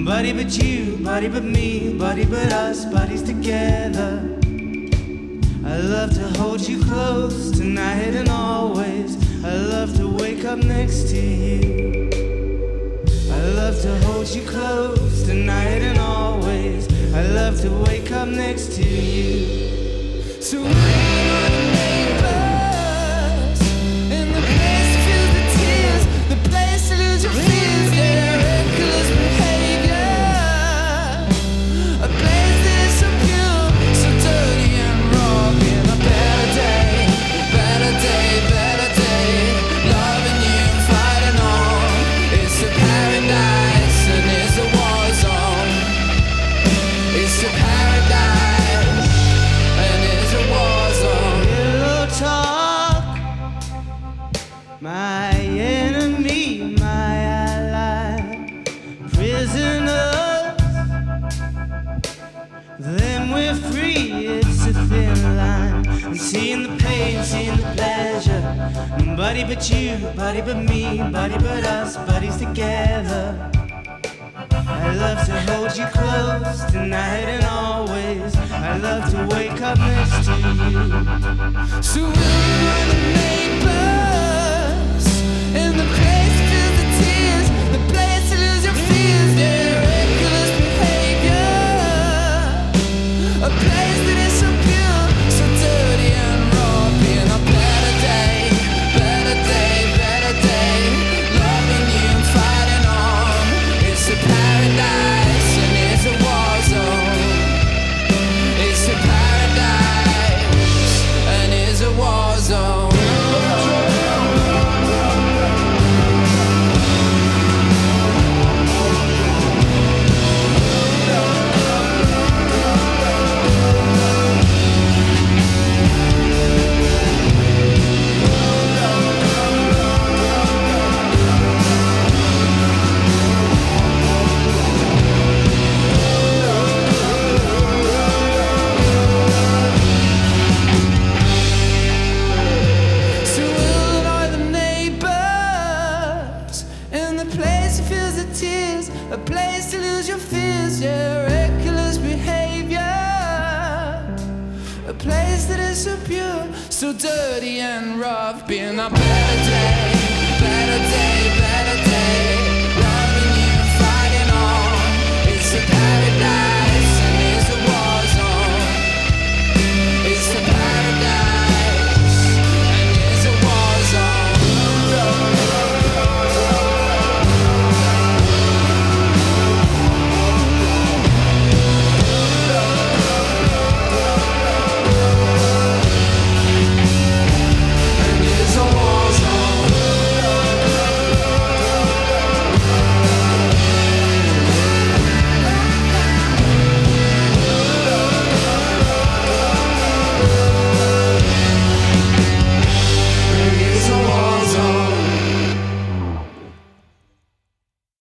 Nobody but you, body but me, body but us, bodies together. I love to hold you close tonight and always. I love to wake up next to you. I love to hold you close tonight and always. I love to wake up next to you. So we're the neighbors in the place to feel the tears, the place to lose your fears, their reckless behavior, a place that is so pure, so dirty and raw. In a better day, better day, better day, loving you and fighting on. It's a paradise and it's a war zone. It's a paradise and it's a war zone. Pillow talk, my enemy, my ally, prisoners, then we're free. It's a thin line. I'm seeing the pain, seeing the pleasure. Nobody but you, body but me, body but us, bodies together. I love to hold you close tonight and always. I love to wake up next to you. So we're the neighbors in the place to feel the tears, the place to lose your fears, their reckless behavior, a place that is so pure, so dirty and raw. Being a better day, better day, better day, loving you and fighting on. It's a paradise and it's a war zone. It's a paradise and it's a war zone. So we'll are the neighbors in the place that feels the tears, a place to lose your fears, yeah, reckless behavior, a place that is so pure, so dirty and rough. Being a better day, better day.